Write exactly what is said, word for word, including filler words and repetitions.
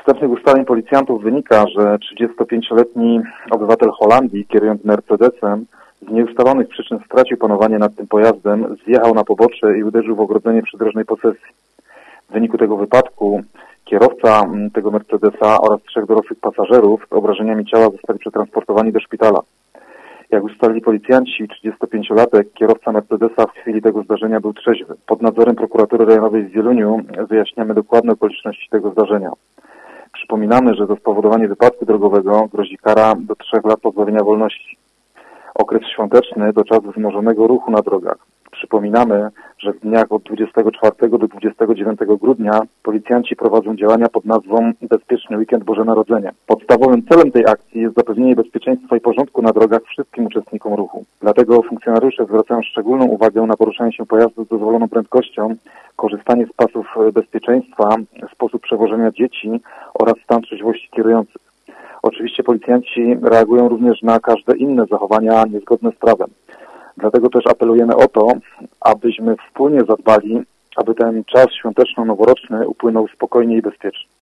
wstępnych ustaleń policjantów wynika, że trzydziestopięcioletni obywatel Holandii, kierując Mercedesem, z nieustalonych przyczyn stracił panowanie nad tym pojazdem, zjechał na pobocze i uderzył w ogrodzenie przydrożnej posesji. W wyniku tego wypadku kierowca tego Mercedesa oraz trzech dorosłych pasażerów z obrażeniami ciała zostali przetransportowani do szpitala. Jak ustalili policjanci, trzydziestopięciolatek, kierowca Mercedesa w chwili tego zdarzenia był trzeźwy. Pod nadzorem prokuratury rejonowej w Wieluniu wyjaśniamy dokładne okoliczności tego zdarzenia. Przypominamy, że za spowodowanie wypadku drogowego grozi kara do trzech lat pozbawienia wolności. Okres świąteczny to czas wzmożonego ruchu na drogach. Przypominamy, że w dniach od dwudziestego czwartego do dwudziestego dziewiątego grudnia policjanci prowadzą działania pod nazwą Bezpieczny Weekend Boże Narodzenie. Podstawowym celem tej akcji jest zapewnienie bezpieczeństwa i porządku na drogach wszystkim uczestnikom ruchu. Dlatego funkcjonariusze zwracają szczególną uwagę na poruszanie się pojazdów z dozwoloną prędkością, korzystanie z pasów bezpieczeństwa, sposób przewożenia dzieci oraz stan trzeźwości kierujących. Oczywiście policjanci reagują również na każde inne zachowania niezgodne z prawem. Dlatego też apelujemy o to, abyśmy wspólnie zadbali, aby ten czas świąteczno-noworoczny upłynął spokojnie i bezpiecznie.